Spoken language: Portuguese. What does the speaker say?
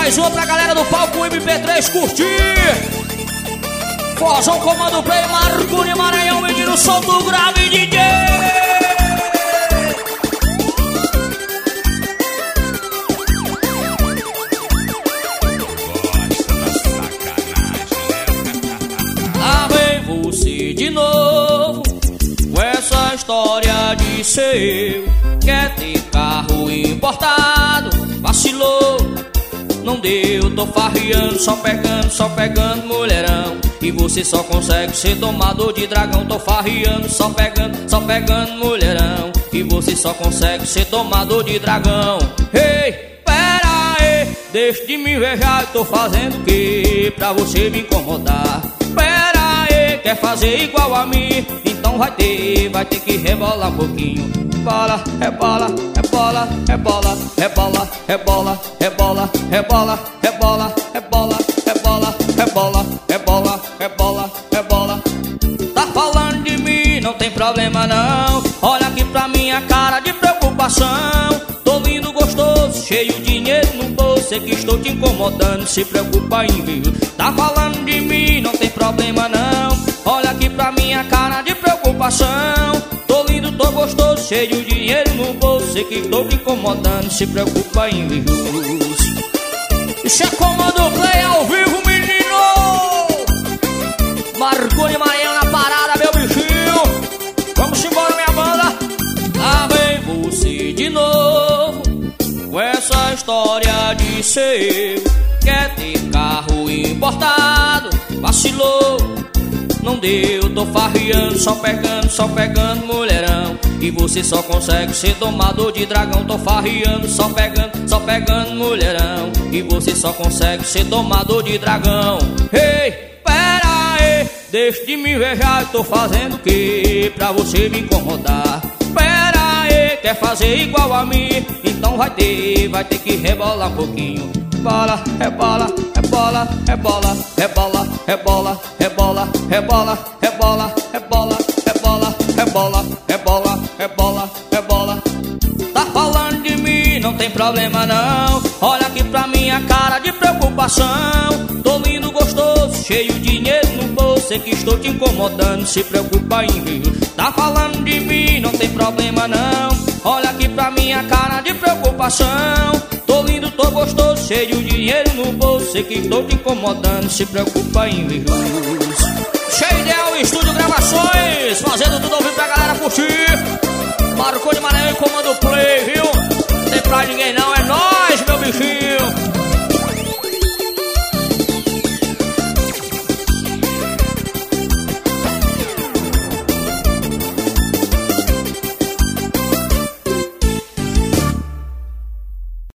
mais uma pra galera do palco MP3 curtir. Forrozão comando play, Marconi Maranhão, menino solto grave, DJ. Lá vem você de novo com essa história de seu. Quer ter carro importado, vacilou, não deu, tô farriando, só pegando mulherão. E você só consegue ser tomador de dragão. Tô farriando, só pegando mulherão. E você só consegue ser tomador de dragão. Ei, pera aí, deixa de me invejar, eu tô fazendo o quê pra você me incomodar? Pera aí, quer fazer igual a mim? Então vai ter que rebolar um pouquinho. Bola, rebola, rebola, rebola, rebola, rebola, rebola, rebola, rebola, rebola, rebola, rebola, rebola, rebola, rebola. Tá falando de mim, não tem problema não. Olha aqui pra minha cara de preocupação. Tô lindo, gostoso, cheio de dinheiro no bolso. Sei que estou te incomodando, se preocupa em viu. Tá falando de mim, não tem problema não. Olha aqui pra minha cara de preocupação. Tô lindo, tô gostoso, cheio de dinheiro no bolso. Sei que estou te incomodando, se preocupa em viu. Isso é comando play ao vivo, menino. Marconi Maranhão na parada, meu bichinho. Vamos embora, minha banda. Lá vem você de novo com essa história de seu. Quer ter carro importado, vacilou, não deu, tô farriando, só pegando mulherão. E você só consegue ser tomador de dragão. Tô farriando, só pegando mulherão. E você só consegue ser tomador de dragão. Ei, pera aí, deixa de me invejar, eu tô fazendo o quê pra você me incomodar? Pera aí, quer fazer igual a mim? Então vai ter que rebolar um pouquinho. Bola, rebola, rebola, rebola, rebola, rebola, rebola, rebola, rebola, rebola, rebola, rebola, rebola, rebola, rebola. Tá falando de mim, não tem problema não. Olha aqui pra minha cara de preocupação. Tô lindo, gostoso, cheio de dinheiro no bolso. Sei que estou te incomodando, se preocupa em viu. Tá falando de mim, não tem problema não. Olha aqui pra minha cara de preocupação. Tô lindo, tô gostoso, cheio de dinheiro no bolso. Sei que estou te incomodando, se preocupa em viu. Cheidel Estúdio Gravações, fazendo tudo ao vivo pra galera curtir. Marconi Maranhão, comando play, viu? Não tem pra ninguém não.